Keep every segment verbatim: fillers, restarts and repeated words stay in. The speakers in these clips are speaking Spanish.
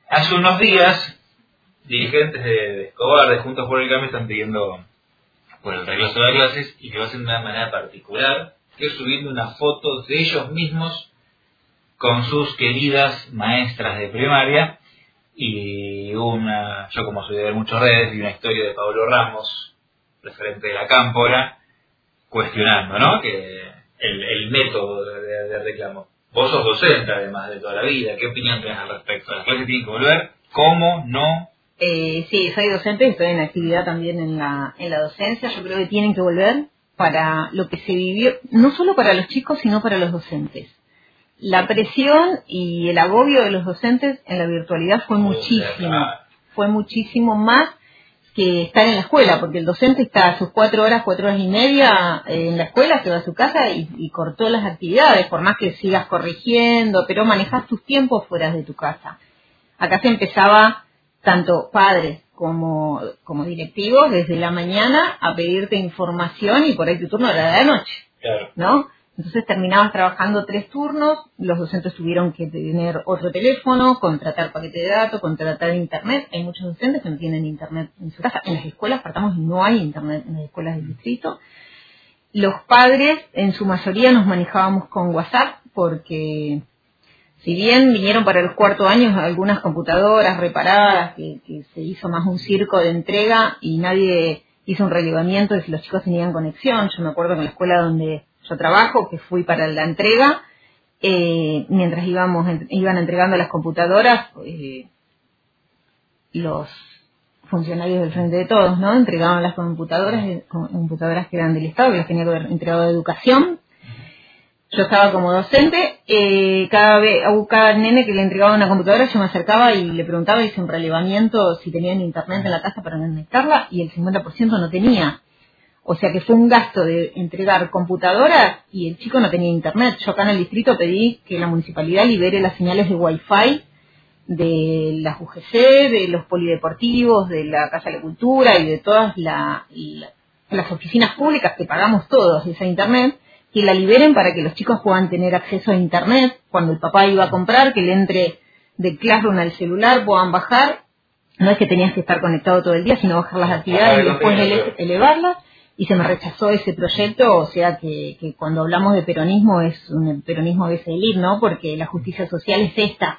Hace unos días, dirigentes de, de Escobar, de Juntos por el Cambio, están pidiendo por el regreso de clases y que lo hacen de una manera particular, que es subiendo una foto de ellos mismos con sus queridas maestras de primaria. Y una, yo como soy de ver muchas redes, vi una historia de Pablo Ramos, referente de la Cámpora, cuestionando, ¿no?, que el, el método de, de, de reclamo. Vos sos docente, además de toda la vida. ¿Qué opinión tenés al respecto? ¿Las clases tienen que volver? ¿Cómo? ¿No? Eh, sí, soy docente, estoy en actividad también en la, en la docencia. Yo creo que tienen que volver para lo que se vivió, no solo para los chicos, sino para los docentes. La presión y el agobio de los docentes en la virtualidad fue muchísimo, fue muchísimo más que estar en la escuela, porque el docente está a sus cuatro horas, cuatro horas y media en la escuela, se va a su casa y, y cortó las actividades, por más que sigas corrigiendo, pero manejas tus tiempos fuera de tu casa. Acá se empezaba, tanto padres como, como directivos, desde la mañana a pedirte información y por ahí tu turno era de la noche, Claro. ¿no? Entonces terminabas trabajando tres turnos, los docentes tuvieron que tener otro teléfono, contratar paquete de datos, contratar internet. Hay muchos docentes que no tienen internet en su casa. En las escuelas, partamos, no hay internet en las escuelas del distrito. Los padres, en su mayoría, nos manejábamos con WhatsApp porque, si bien vinieron para los cuartos años algunas computadoras reparadas, que, que se hizo más un circo de entrega y nadie hizo un relevamiento de si los chicos tenían conexión. Yo me acuerdo que en la escuela donde yo trabajo, que fui para la entrega, eh, mientras íbamos iban entregando las computadoras, eh, los funcionarios del Frente de Todos, ¿no?, entregaban las computadoras, computadoras que eran del Estado, que las tenía que haber entregado de Educación. Yo estaba como docente, eh, cada vez, a cada nene que le entregaba una computadora yo me acercaba y le preguntaba, hice un relevamiento si tenían internet en la casa para conectarla, y el cincuenta por ciento no tenía. O sea que fue un gasto de entregar computadoras y el chico no tenía internet. Yo acá en el distrito pedí que la municipalidad libere las señales de Wi-Fi de las U G C, de los polideportivos, de la Casa de la Cultura y de todas la, la, las oficinas públicas que pagamos todos esa internet, que la liberen para que los chicos puedan tener acceso a internet. Cuando el papá iba a comprar, que le entre de Classroom al celular, puedan bajar. No es que tenías que estar conectado todo el día, sino bajar las actividades y después ele elevarlas. Y se me rechazó ese proyecto, o sea que, que cuando hablamos de peronismo es un peronismo a veces elite, ¿no? Porque la justicia social es esta.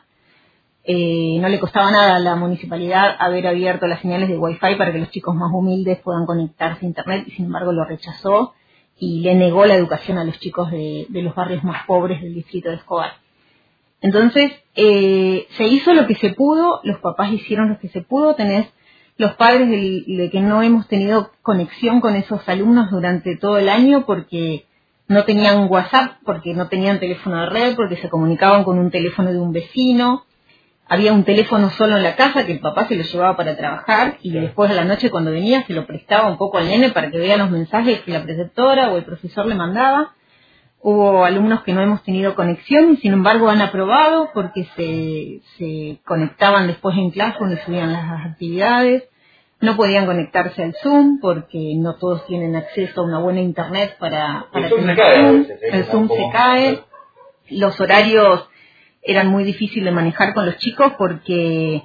Eh, no le costaba nada a la municipalidad haber abierto las señales de Wi-Fi para que los chicos más humildes puedan conectarse a internet, y sin embargo lo rechazó y le negó la educación a los chicos de, de los barrios más pobres del distrito de Escobar. Entonces, eh, se hizo lo que se pudo, los papás hicieron lo que se pudo. Tenés los padres de, de que no hemos tenido conexión con esos alumnos durante todo el año porque no tenían WhatsApp, porque no tenían teléfono de red, porque se comunicaban con un teléfono de un vecino. Había un teléfono solo en la casa que el papá se lo llevaba para trabajar y después de la noche cuando venía se lo prestaba un poco al nene para que vea los mensajes que la preceptora o el profesor le mandaba. Hubo alumnos que no hemos tenido conexión y sin embargo han aprobado porque se, se conectaban después en clase y subían las actividades. No podían conectarse al Zoom porque no todos tienen acceso a una buena internet para, para tener Zoom. El Zoom se cae. Los horarios eran muy difíciles de manejar con los chicos porque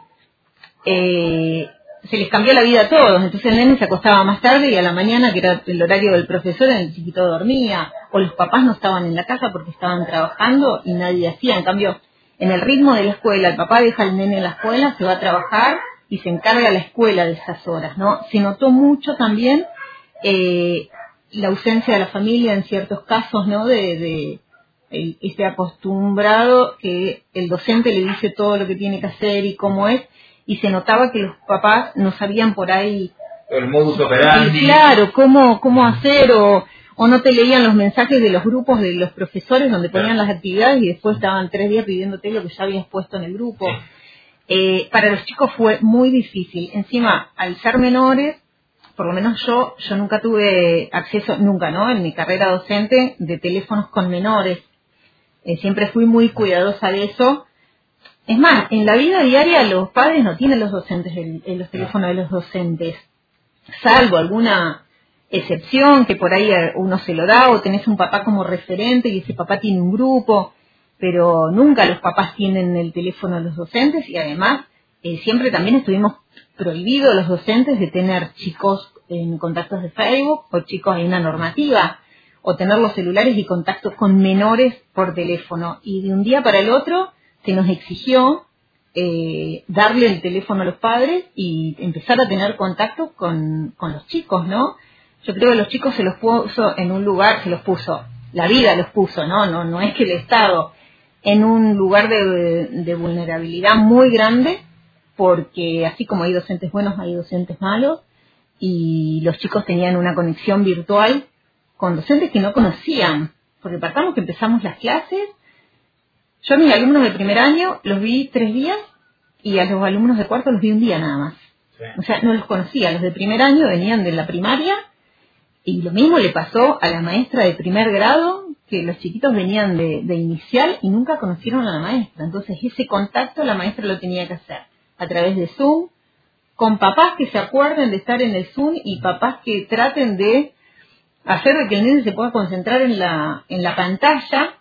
eh, se les cambió la vida a todos. Entonces el nene se acostaba más tarde y a la mañana, que era el horario del profesor, el chiquito dormía, o los papás no estaban en la casa porque estaban trabajando y nadie hacía. En cambio, en el ritmo de la escuela, el papá deja al nene en la escuela, se va a trabajar y se encarga la escuela de esas horas, ¿no? Se notó mucho también eh, la ausencia de la familia en ciertos casos, ¿no? De, de el, este acostumbrado que el docente le dice todo lo que tiene que hacer y cómo es, y se notaba que los papás no sabían por ahí el modus operandi, claro, cómo, cómo hacer, o, o no te leían los mensajes de los grupos de los profesores donde ponían las actividades y después estaban tres días pidiéndote lo que ya habías puesto en el grupo. Sí. Eh, para los chicos fue muy difícil. Encima, al ser menores, por lo menos yo, yo nunca tuve acceso, nunca, ¿no? En mi carrera docente, de teléfonos con menores. Eh, siempre fui muy cuidadosa de eso. Es más, en la vida diaria los padres no tienen los docentes el, el, los teléfonos de los docentes, salvo alguna excepción que por ahí uno se lo da o tenés un papá como referente y ese papá tiene un grupo, pero nunca los papás tienen el teléfono de los docentes. Y además eh, siempre también estuvimos prohibidos los docentes de tener chicos en contactos de Facebook o chicos en una normativa, o tener los celulares y contactos con menores por teléfono. Y de un día para el otro se nos exigió eh, darle el teléfono a los padres y empezar a tener contacto con, con los chicos, ¿no? Yo creo que los chicos se los puso en un lugar, se los puso, la vida los puso, ¿no? No, no es que el Estado, en un lugar de, de vulnerabilidad muy grande, porque así como hay docentes buenos, hay docentes malos, y los chicos tenían una conexión virtual con docentes que no conocían, porque partamos que empezamos las clases, yo a mis alumnos de primer año los vi tres días y a los alumnos de cuarto los vi un día nada más. Sí. O sea, no los conocía, los de primer año venían de la primaria y lo mismo le pasó a la maestra de primer grado, que los chiquitos venían de, de inicial y nunca conocieron a la maestra. Entonces ese contacto la maestra lo tenía que hacer a través de Zoom, con papás que se acuerden de estar en el Zoom y papás que traten de hacer de que el nene se pueda concentrar en la, en la pantalla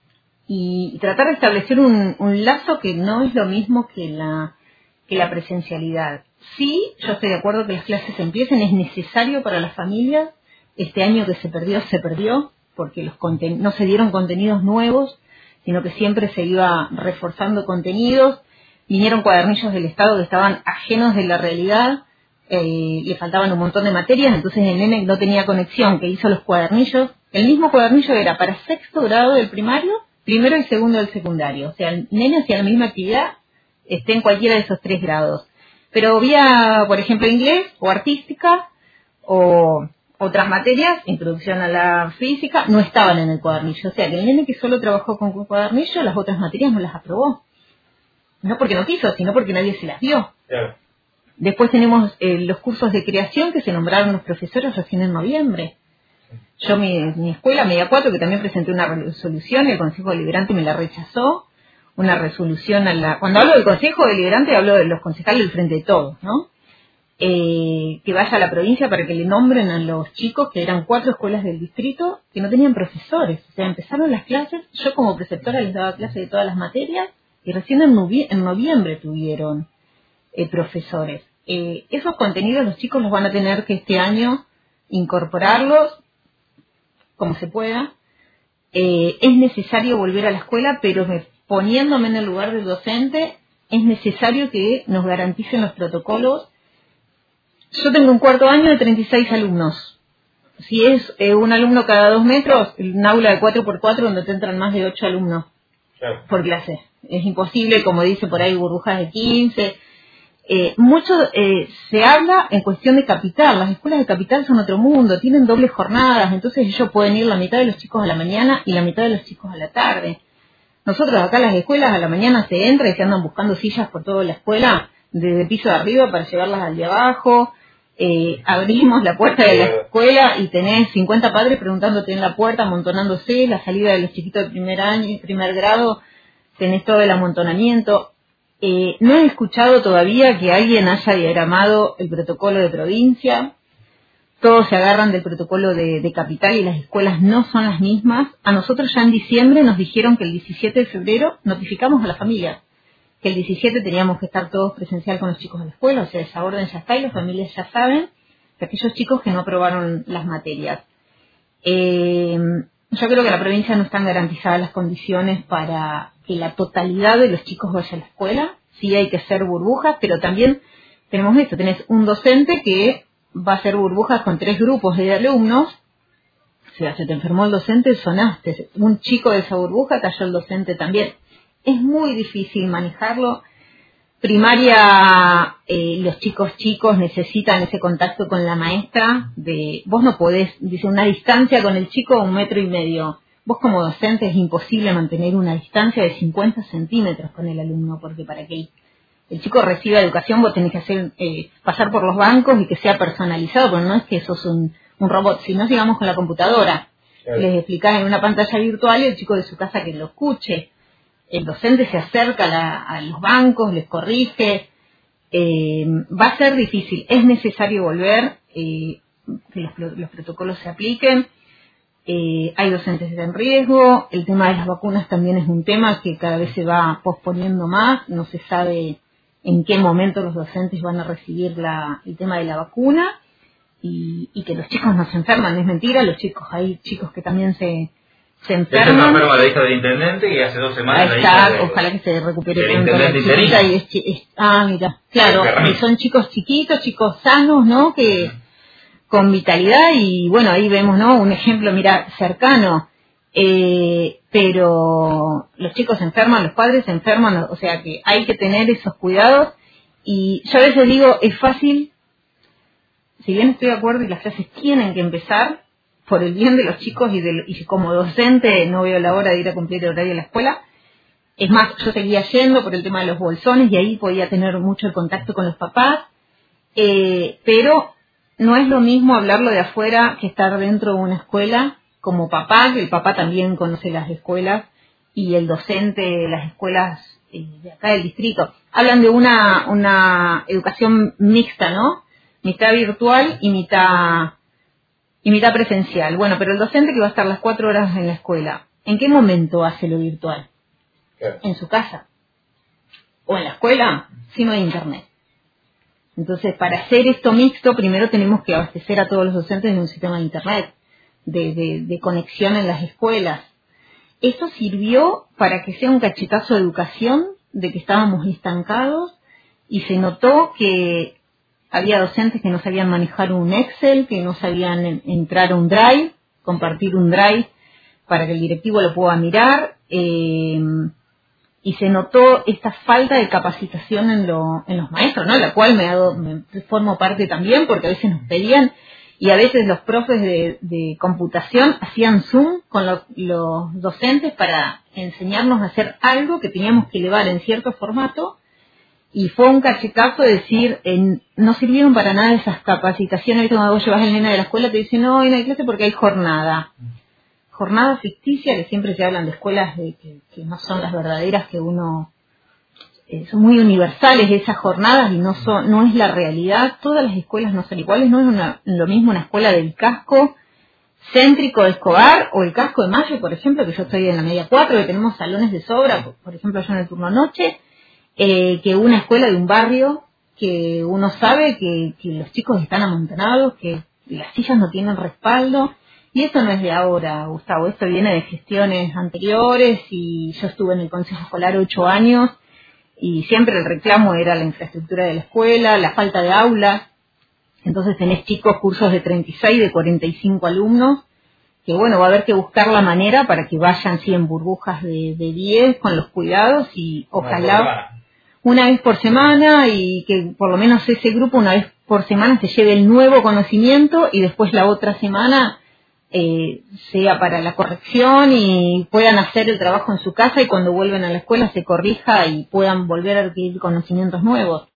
y, y tratar de establecer un, un lazo que no es lo mismo que la, que la presencialidad. Sí, yo estoy de acuerdo que las clases empiecen, es necesario para las familias. Este año que se perdió, se perdió, porque los conten- no se dieron contenidos nuevos, sino que siempre se iba reforzando contenidos. Vinieron cuadernillos del Estado que estaban ajenos de la realidad. Eh, le faltaban un montón de materias, entonces el nene no tenía conexión, que hizo los cuadernillos. El mismo cuadernillo era para sexto grado del primario, primero y segundo del secundario. O sea, el nene hacía la misma actividad, esté en cualquiera de esos tres grados. Pero había, por ejemplo, inglés o artística o otras materias, introducción a la física, no estaban en el cuadernillo. O sea, que el nene que solo trabajó con un cuadernillo, las otras materias no las aprobó. No porque no quiso, sino porque nadie se las dio. Claro. Después tenemos eh, los cursos de creación que se nombraron los profesores recién en noviembre. Yo, mi, mi escuela, Media cuatro, que también presenté una resolución, el Consejo Deliberante me la rechazó. Una resolución a la... Cuando hablo del Consejo Deliberante, hablo de los concejales del Frente de Todos, ¿no? Eh, que vaya a la provincia para que le nombren a los chicos, que eran cuatro escuelas del distrito, que no tenían profesores. O sea, empezaron las clases, yo como preceptora les daba clases de todas las materias, y recién en, novie- en noviembre tuvieron eh, profesores. Eh, esos contenidos los chicos los van a tener que este año incorporarlos como se pueda. Eh, es necesario volver a la escuela, pero me, poniéndome en el lugar del docente, es necesario que nos garanticen los protocolos. Yo tengo un cuarto año de treinta y seis alumnos. Si es eh, un alumno cada dos metros, un aula de cuatro por cuatro donde te entran más de ocho alumnos claro. por clase. Es imposible, como dice por ahí, burbujas de quince. Eh, mucho eh, se habla en cuestión de capital. Las escuelas de capital son otro mundo, tienen dobles jornadas, entonces ellos pueden ir la mitad de los chicos a la mañana y la mitad de los chicos a la tarde. Nosotros acá en las escuelas a la mañana se entra y se andan buscando sillas por toda la escuela, desde el piso de arriba para llevarlas al de abajo. Eh, abrimos la puerta de la escuela y tenés cincuenta padres preguntándote en la puerta, amontonándose. La salida de los chiquitos de primer año, primer grado, tenés todo el amontonamiento. Eh, no he escuchado todavía que alguien haya diagramado el protocolo de provincia. Todos se agarran del protocolo de, de capital y las escuelas no son las mismas. A nosotros ya en diciembre nos dijeron que el diecisiete de febrero notificamos a la familia que el diecisiete teníamos que estar todos presencial con los chicos de la escuela. O sea, esa orden ya está y las familias ya saben que aquellos chicos que no aprobaron las materias. Eh, yo creo que en la provincia no están garantizadas las condiciones para que la totalidad de los chicos vaya a la escuela. Sí hay que hacer burbujas, pero también tenemos esto, tenés un docente que va a hacer burbujas con tres grupos de alumnos. O sea, se te enfermó el docente, sonaste. Un chico de esa burbuja, cayó el docente también. Es muy difícil manejarlo. Primaria, eh, los chicos chicos necesitan ese contacto con la maestra. De vos no podés, dice, una distancia con el chico un metro y medio. Vos como docente es imposible mantener una distancia de cincuenta centímetros con el alumno, porque para que el chico reciba educación vos tenés que hacer eh, pasar por los bancos y que sea personalizado, porque no es que sos un, un robot, sino digamos con la computadora. Claro. Les explicás en una pantalla virtual y el chico de su casa que lo escuche. El docente se acerca a, la, a los bancos, les corrige. Eh, va a ser difícil, es necesario volver, eh, que los, los protocolos se apliquen. Eh, hay docentes en riesgo. El tema de las vacunas también es un tema que cada vez se va posponiendo más. No se sabe en qué momento los docentes van a recibir la, el tema de la vacuna y, y que los chicos no se enferman. Es mentira, los chicos, hay chicos que también se, se enferman. Esta es enferma la hija del intendente y hace dos semanas Ahí la está, hija de, ojalá que se recupere del pronto la intendente chiquita interino. y es, chi- es- ah, mira, claro, y son chicos chiquitos, chicos sanos, ¿no? Que con vitalidad y bueno, ahí vemos, ¿no? Un ejemplo, mira, cercano, eh, pero los chicos se enferman, los padres se enferman, o sea que hay que tener esos cuidados y yo a veces digo, es fácil, si bien estoy de acuerdo y las clases tienen que empezar por el bien de los chicos y, de, y como docente no veo la hora de ir a cumplir el horario de la escuela. Es más, yo seguía yendo por el tema de los bolsones y ahí podía tener mucho el contacto con los papás, eh, pero no es lo mismo hablarlo de afuera que estar dentro de una escuela como papá, que el papá también conoce las escuelas y el docente de las escuelas eh, de acá del distrito. Hablan de una, una educación mixta, ¿no? Mitad virtual y mitad, y mitad presencial. Bueno, pero el docente que va a estar las cuatro horas en la escuela, ¿en qué momento hace lo virtual? Claro. En su casa. O en la escuela, si no hay internet. Entonces, para hacer esto mixto, primero tenemos que abastecer a todos los docentes de un sistema de internet, de, de, de conexión en las escuelas. Esto sirvió para que sea un cachetazo de educación, de que estábamos estancados, y se notó que había docentes que no sabían manejar un Excel, que no sabían en, entrar a un Drive, compartir un Drive para que el directivo lo pueda mirar, eh, y se notó esta falta de capacitación en, lo, en los maestros, ¿no? La cual me, ha dado, me formo parte también, porque a veces nos pedían, y a veces los profes de, de computación hacían Zoom con lo, los docentes para enseñarnos a hacer algo que teníamos que elevar en cierto formato, y fue un cachetazo de decir, en, no sirvieron para nada esas capacitaciones. ¿Viste? Cuando vos llevas al nene de la escuela te dicen, no, hoy no hay clase porque hay jornada. Jornada ficticia, que siempre se hablan de escuelas de que, que no son las verdaderas, que uno eh, son muy universales esas jornadas y no son no es la realidad. Todas las escuelas no son iguales, no es una, lo mismo una escuela del casco céntrico de Escobar o el casco de Mayo, por ejemplo, que yo estoy en la media cuatro, que tenemos salones de sobra, por, por ejemplo yo en el turno noche, eh, que una escuela de un barrio que uno sabe que, que los chicos están amontonados, que las sillas no tienen respaldo. Y esto no es de ahora, Gustavo, esto viene de gestiones anteriores y yo estuve en el Consejo Escolar ocho años y siempre el reclamo era la infraestructura de la escuela, la falta de aulas. Entonces tenés chicos, cursos de treinta y seis, de cuarenta y cinco alumnos, que bueno, va a haber que buscar la manera para que vayan sí en burbujas de, de diez con los cuidados y ojalá una vez por semana y que por lo menos ese grupo una vez por semana se lleve el nuevo conocimiento y después la otra semana Eh, sea para la corrección y puedan hacer el trabajo en su casa y cuando vuelven a la escuela se corrija y puedan volver a adquirir conocimientos nuevos.